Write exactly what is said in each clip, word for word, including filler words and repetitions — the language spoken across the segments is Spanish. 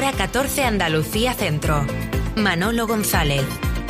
Hora catorce Andalucía Centro. Manolo González.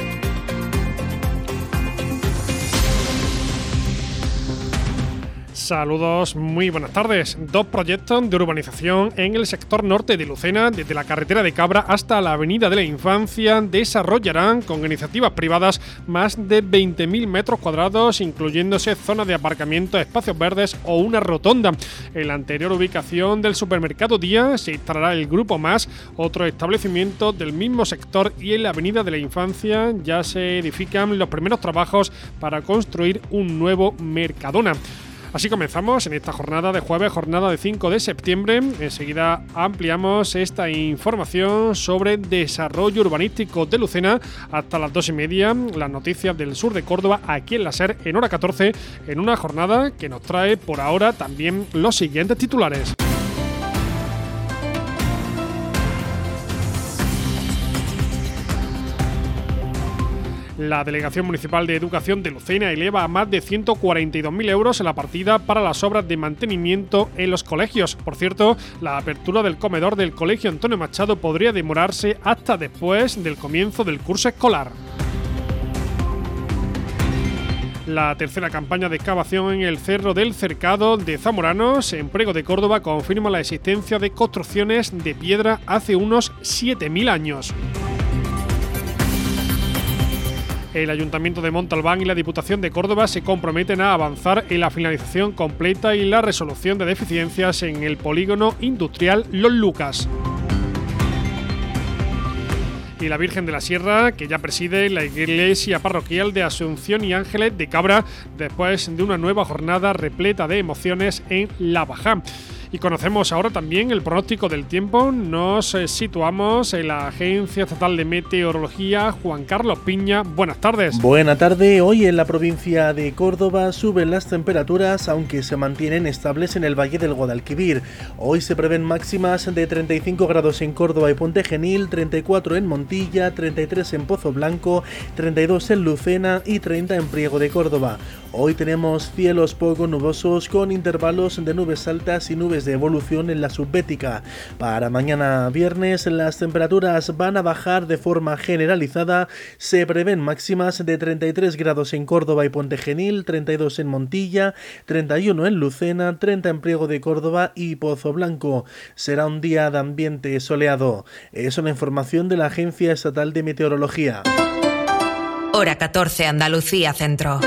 Saludos, muy buenas tardes. Dos proyectos de urbanización en el sector norte de Lucena, desde la carretera de Cabra hasta la avenida de la Infancia, desarrollarán con iniciativas privadas más de veinte mil metros cuadrados, incluyéndose zonas de aparcamiento, espacios verdes o una rotonda. En la anterior ubicación del supermercado Día se instalará el Grupo Más, otro establecimiento del mismo sector, y en la avenida de la Infancia ya se edifican los primeros trabajos para construir un nuevo Mercadona. Así comenzamos en esta jornada de jueves, jornada de cinco de septiembre. Enseguida ampliamos esta información sobre desarrollo urbanístico de Lucena hasta las dos y media. Las noticias del sur de Córdoba aquí en la SER en hora catorce, en una jornada que nos trae por ahora también los siguientes titulares. La Delegación Municipal de Educación de Lucena eleva a más de ciento cuarenta y dos mil euros la partida para las obras de mantenimiento en los colegios. Por cierto, la apertura del comedor del Colegio Antonio Machado podría demorarse hasta después del comienzo del curso escolar. La tercera campaña de excavación en el Cerro del Cercado de Zamoranos, en Priego de Córdoba, confirma la existencia de construcciones de piedra hace unos siete mil años. El Ayuntamiento de Montalbán y la Diputación de Córdoba se comprometen a avanzar en la finalización completa y la resolución de deficiencias en el polígono industrial Los Lucas. Y la Virgen de la Sierra, que ya preside la iglesia parroquial de Asunción y Ángeles de Cabra, después de una nueva jornada repleta de emociones en La Bajá. Y conocemos ahora también el pronóstico del tiempo. Nos situamos en la Agencia Estatal de Meteorología. Juan Carlos Piña, buenas tardes. Buenas tardes. Hoy en la provincia de Córdoba suben las temperaturas, aunque se mantienen estables en el Valle del Guadalquivir. Hoy se prevén máximas de treinta y cinco grados en Córdoba y Puente Genil, treinta y cuatro en Montilla, treinta y tres en Pozo Blanco, treinta y dos en Lucena y treinta en Priego de Córdoba. Hoy tenemos cielos poco nubosos con intervalos de nubes altas y nubes de evolución en la subbética. Para mañana viernes las temperaturas van a bajar de forma generalizada. Se prevén máximas de treinta y tres grados en Córdoba y Puente Genil, treinta y dos en Montilla, treinta y uno en Lucena, treinta en Priego de Córdoba y Pozo Blanco. Será un día de ambiente soleado. Es una información de la Agencia Estatal de Meteorología. Hora catorce Andalucía Centro.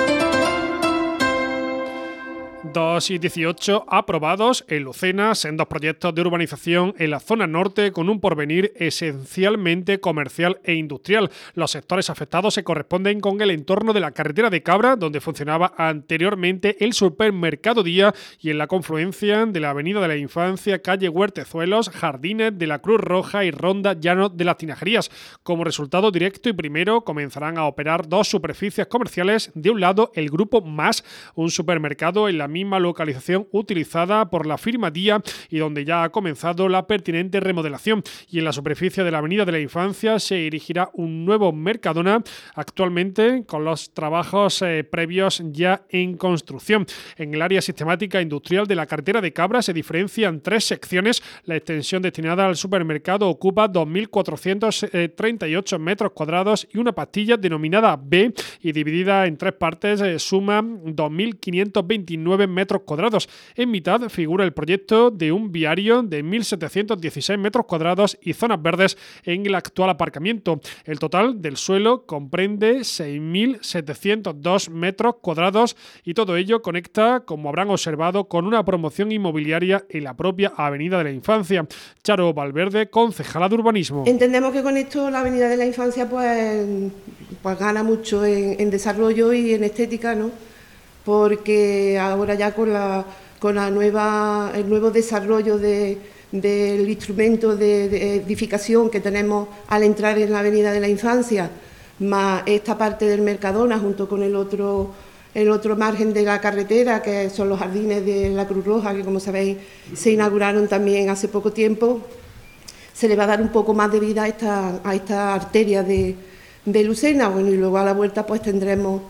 dos y dieciocho aprobados en Lucena, sendos proyectos de urbanización en la zona norte con un porvenir esencialmente comercial e industrial. Los sectores afectados se corresponden con el entorno de la carretera de Cabra, donde funcionaba anteriormente el supermercado Día, y en la confluencia de la avenida de la Infancia, calle Huertezuelos, Jardines de la Cruz Roja y Ronda Llano de las Tinajerías. Como resultado directo y primero, comenzarán a operar dos superficies comerciales. De un lado, el Grupo Más, un supermercado en la misma localización utilizada por la firma Día y donde ya ha comenzado la pertinente remodelación, y en la superficie de la avenida de la Infancia se erigirá un nuevo Mercadona, actualmente con los trabajos eh, previos ya en construcción. En el área sistemática industrial de la carretera de Cabra se diferencian tres secciones. La extensión destinada al supermercado ocupa dos mil cuatrocientos treinta y ocho metros cuadrados y una pastilla denominada B y dividida en tres partes eh, suma dos mil quinientos veintinueve metros cuadrados. En mitad figura el proyecto de un viario de mil setecientos dieciséis metros cuadrados y zonas verdes en el actual aparcamiento. El total del suelo comprende seis mil setecientos dos metros cuadrados y todo ello conecta, como habrán observado, con una promoción inmobiliaria en la propia avenida de la Infancia. Charo Valverde, concejala de urbanismo. Entendemos que con esto la avenida de la Infancia pues, pues gana mucho en, en desarrollo y en estética, ¿no? Porque ahora ya con la, con la nueva, el nuevo desarrollo de, del instrumento de, de edificación que tenemos al entrar en la avenida de la Infancia, más esta parte del Mercadona junto con el otro, el otro margen de la carretera, que son los jardines de la Cruz Roja, que como sabéis se inauguraron también hace poco tiempo, se le va a dar un poco más de vida a esta, a esta arteria de, de Lucena. Bueno, y luego a la vuelta pues tendremos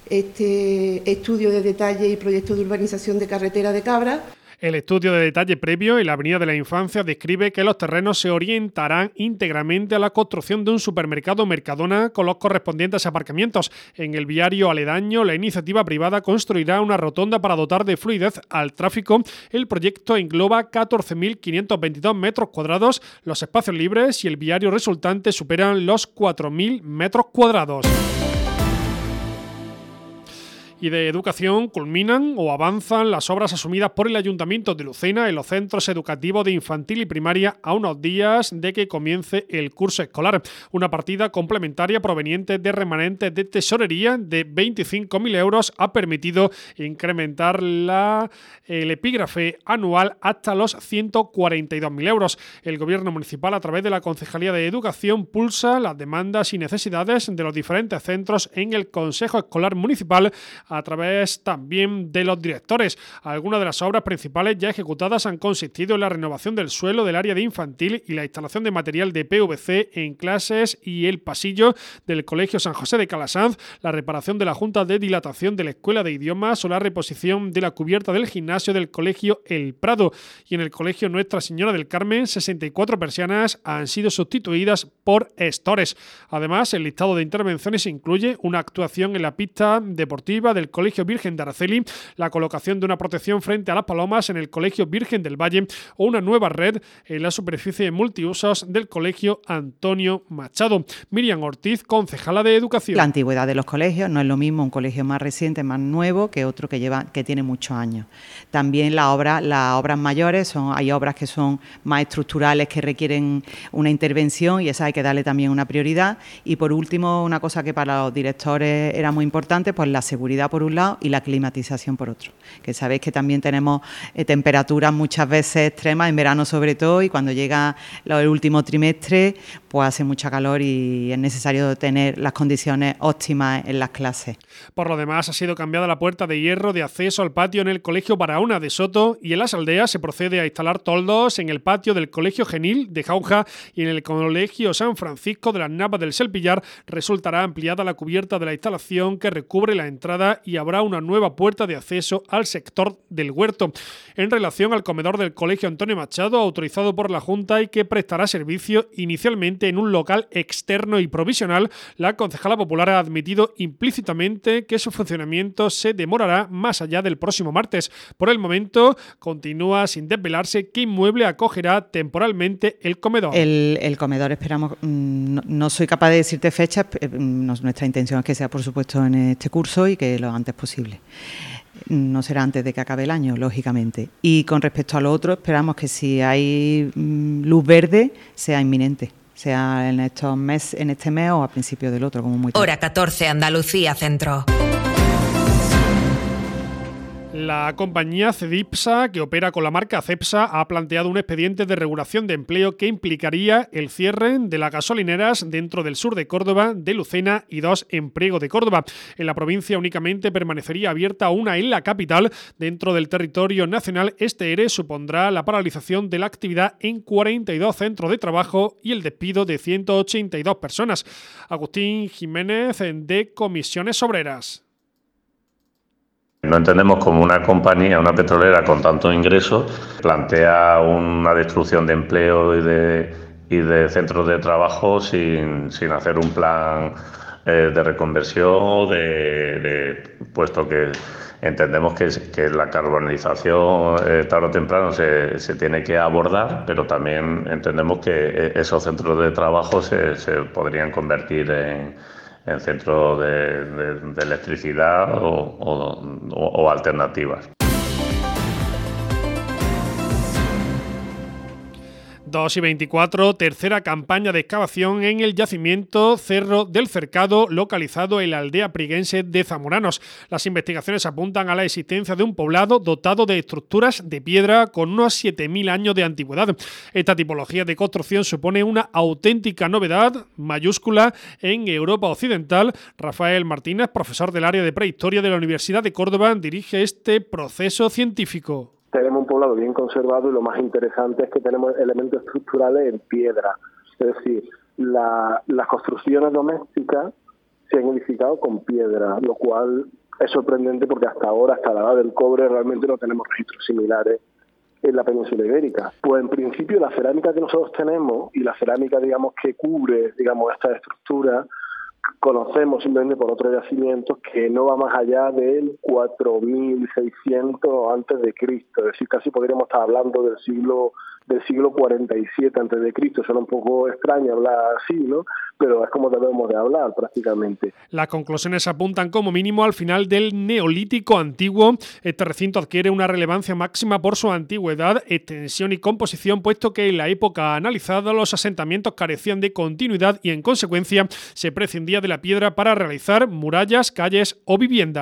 este estudio de detalle y proyecto de urbanización de carretera de Cabra. El estudio de detalle previo en la Avenida de la Infancia describe que los terrenos se orientarán íntegramente a la construcción de un supermercado Mercadona con los correspondientes aparcamientos. En el viario aledaño, la iniciativa privada construirá una rotonda para dotar de fluidez al tráfico. El proyecto engloba catorce mil quinientos veintidós metros cuadrados. Los espacios libres y el viario resultante superan los cuatro mil metros cuadrados. Y de educación culminan o avanzan las obras asumidas por el Ayuntamiento de Lucena en los centros educativos de infantil y primaria a unos días de que comience el curso escolar. Una partida complementaria proveniente de remanentes de tesorería de veinticinco mil euros ha permitido incrementar la, el epígrafe anual hasta los ciento cuarenta y dos mil euros. El Gobierno municipal, a través de la Concejalía de Educación, pulsa las demandas y necesidades de los diferentes centros en el Consejo Escolar Municipal, a través también de los directores. Algunas de las obras principales ya ejecutadas han consistido en la renovación del suelo del área de infantil y la instalación de material de P V C en clases y el pasillo del Colegio San José de Calasanz, la reparación de la junta de dilatación de la Escuela de Idiomas o la reposición de la cubierta del gimnasio del Colegio El Prado. Y en el Colegio Nuestra Señora del Carmen, sesenta y cuatro persianas han sido sustituidas por estores. Además, el listado de intervenciones incluye una actuación en la pista deportiva del Colegio Virgen de Araceli, la colocación de una protección frente a las palomas en el Colegio Virgen del Valle o una nueva red en la superficie multiusos del Colegio Antonio Machado. Miriam Ortiz, concejala de Educación. La antigüedad de los colegios no es lo mismo un colegio más reciente, más nuevo, que otro que lleva que tiene muchos años. También la obra, las obras mayores, son, hay obras que son más estructurales, que requieren una intervención y esa hay que darle también una prioridad. Y por último, una cosa que para los directores era muy importante, pues la seguridad por un lado y la climatización por otro. Que sabéis que también tenemos eh, temperaturas muchas veces extremas, en verano sobre todo, y cuando llega el último trimestre, pues hace mucha calor y es necesario tener las condiciones óptimas en las clases. Por lo demás, ha sido cambiada la puerta de hierro de acceso al patio en el Colegio Barahona de Soto y en las aldeas se procede a instalar toldos en el patio del Colegio Genil de Jauja y en el Colegio San Francisco de las Navas del Selpillar resultará ampliada la cubierta de la instalación que recubre la entrada y habrá una nueva puerta de acceso al sector del huerto. En relación al comedor del Colegio Antonio Machado, autorizado por la Junta y que prestará servicio inicialmente en un local externo y provisional, la concejala popular ha admitido implícitamente que su funcionamiento se demorará más allá del próximo martes. Por el momento, continúa sin desvelarse qué inmueble acogerá temporalmente el comedor. El, el comedor esperamos, no, no soy capaz de decirte fechas, nuestra intención es que sea por supuesto en este curso y que lo antes posible. No será antes de que acabe el año, lógicamente. Y con respecto a lo otro, esperamos que si hay mm, luz verde, sea inminente, sea en estos meses, en este mes o a principios del otro, como muy tarde. Hora catorce, Andalucía Centro. La compañía Cedipsa, que opera con la marca Cepsa, ha planteado un expediente de regulación de empleo que implicaría el cierre de las gasolineras dentro del sur de Córdoba, de Lucena y dos en Priego de Córdoba. En la provincia únicamente permanecería abierta una en la capital. Dentro del territorio nacional, este E R E supondrá la paralización de la actividad en cuarenta y dos centros de trabajo y el despido de ciento ochenta y dos personas. Agustín Jiménez, de Comisiones Obreras. No entendemos como una compañía, una petrolera con tantos ingresos, plantea una destrucción de empleo y de, y de centros de trabajo sin, sin hacer un plan eh, de reconversión, de, de, puesto que entendemos que, que la carbonización eh, tarde o temprano se, se tiene que abordar, pero también entendemos que esos centros de trabajo se, se podrían convertir en en centros de, de, de electricidad o, o, o alternativas. dos y veinticuatro, tercera campaña de excavación en el yacimiento Cerro del Cercado, localizado en la aldea priguense de Zamoranos. Las investigaciones apuntan a la existencia de un poblado dotado de estructuras de piedra con unos siete mil años de antigüedad. Esta tipología de construcción supone una auténtica novedad mayúscula en Europa Occidental. Rafael Martínez, profesor del área de prehistoria de la Universidad de Córdoba, dirige este proceso científico. Tenemos un poblado bien conservado y lo más interesante es que tenemos elementos estructurales en piedra. Es decir, la, las construcciones domésticas se han edificado con piedra, lo cual es sorprendente porque hasta ahora, hasta la edad del cobre, realmente no tenemos registros similares en la península ibérica. Pues en principio la cerámica que nosotros tenemos y la cerámica, digamos, que cubre, digamos, esta estructura, conocemos simplemente por otros yacimientos que no va más allá del cuatro mil seiscientos antes de Cristo, es decir, casi podríamos estar hablando del siglo del siglo cuarenta y siete antes de Cristo. Suena un poco extraño hablar así, ¿no? Pero es como debemos de hablar prácticamente. Las conclusiones apuntan como mínimo al final del Neolítico antiguo. Este recinto adquiere una relevancia máxima por su antigüedad, extensión y composición, puesto que en la época analizada los asentamientos carecían de continuidad y en consecuencia se prescindía de la piedra para realizar murallas, calles o viviendas.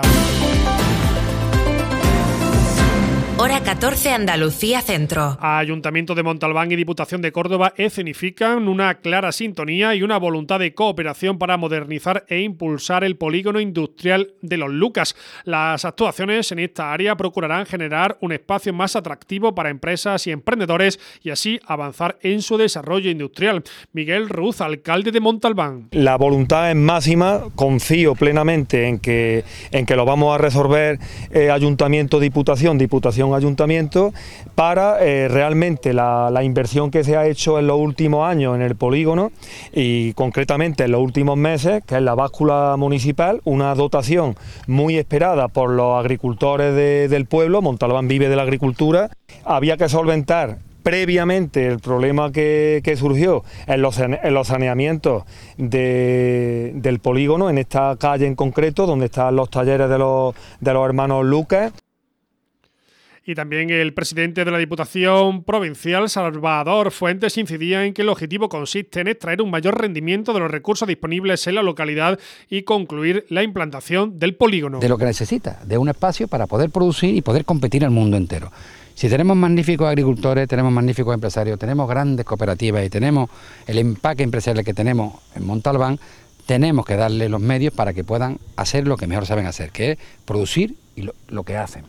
Hora catorce, Andalucía Centro. Ayuntamiento de Montalbán y Diputación de Córdoba escenifican una clara sintonía y una voluntad de cooperación para modernizar e impulsar el polígono industrial de Los Lucas. Las actuaciones en esta área procurarán generar un espacio más atractivo para empresas y emprendedores y así avanzar en su desarrollo industrial. Miguel Ruz, alcalde de Montalbán. La voluntad es máxima, confío plenamente en que, en que lo vamos a resolver eh, Ayuntamiento, Diputación, Diputación, Ayuntamiento, para eh, realmente la, la inversión que se ha hecho en los últimos años en el polígono y concretamente en los últimos meses, que es la báscula municipal, una dotación muy esperada por los agricultores de, del pueblo. Montalbán vive de la agricultura, había que solventar previamente el problema que, que surgió en los, en los saneamientos de, del polígono, en esta calle en concreto, donde están los talleres de los, de los hermanos Lucas. Y también el presidente de la Diputación Provincial, Salvador Fuentes, incidía en que el objetivo consiste en extraer un mayor rendimiento de los recursos disponibles en la localidad y concluir la implantación del polígono. De lo que necesita, de un espacio para poder producir y poder competir al mundo entero. Si tenemos magníficos agricultores, tenemos magníficos empresarios, tenemos grandes cooperativas y tenemos el empaque empresarial que tenemos en Montalbán, tenemos que darle los medios para que puedan hacer lo que mejor saben hacer, que es producir y lo, lo que hacen.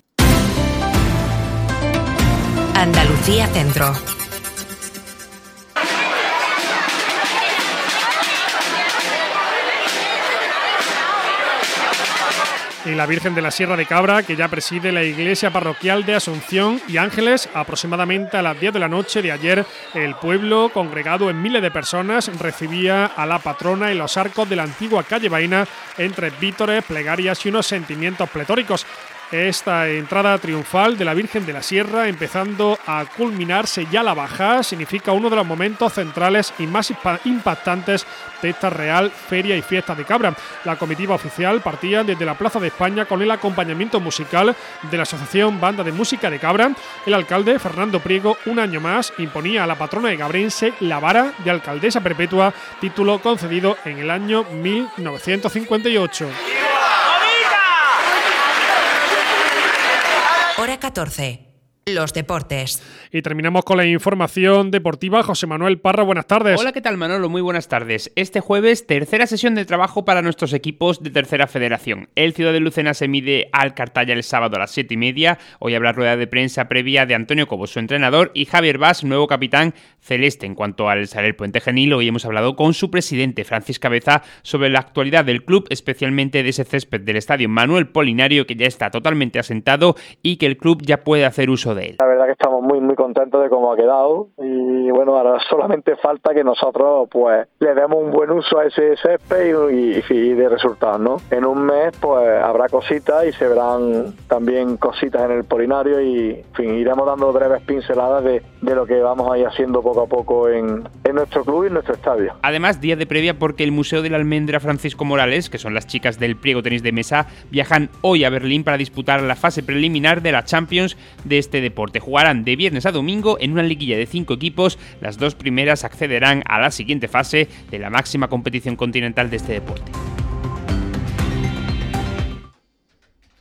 Andalucía Centro. Y la Virgen de la Sierra de Cabra, que ya preside la iglesia parroquial de Asunción y Ángeles, aproximadamente a las diez de la noche de ayer, el pueblo, congregado en miles de personas, recibía a la patrona en los arcos de la antigua calle Baena, entre vítores, plegarias y unos sentimientos pletóricos. Esta entrada triunfal de la Virgen de la Sierra, empezando a culminarse ya la bajada, significa uno de los momentos centrales y más impactantes de esta Real Feria y Fiesta de Cabra. La comitiva oficial partía desde la Plaza de España con el acompañamiento musical de la Asociación Banda de Música de Cabra. El alcalde, Fernando Priego, un año más imponía a la patrona de Cabrense la vara de alcaldesa perpetua, título concedido en el año mil novecientos cincuenta y ocho. Hora catorce. Los deportes. Y terminamos con la información deportiva. José Manuel Parra, buenas tardes. Hola, ¿qué tal, Manolo? Muy buenas tardes. Este jueves, tercera sesión de trabajo para nuestros equipos de tercera federación. El Ciudad de Lucena se mide al Cartaya el sábado a las siete y media. Hoy habrá rueda de prensa previa de Antonio Cobo, su entrenador, y Javier Bas, nuevo capitán celeste. En cuanto al Saler Puente Genil, hoy hemos hablado con su presidente, Francis Cabeza, sobre la actualidad del club, especialmente de ese césped del estadio Manuel Polinario, que ya está totalmente asentado y que el club ya puede hacer uso de él. La verdad que estamos muy muy contentos de cómo ha quedado y bueno, ahora solamente falta que nosotros pues le demos un buen uso a ese césped y, y, y de resultados, ¿no? En un mes pues habrá cositas y se verán también cositas en el Polinario y en fin, iremos dando breves pinceladas de, de lo que vamos a ir haciendo poco a poco en, en nuestro club y en nuestro estadio. Además, día de previa porque el Museo de la Almendra Francisco Morales, que son las chicas del Priego Tenis de Mesa, viajan hoy a Berlín para disputar la fase preliminar de la Champions de este deporte. Jugarán de viernes a domingo en una liguilla de cinco equipos. Las dos primeras accederán a la siguiente fase de la máxima competición continental de este deporte.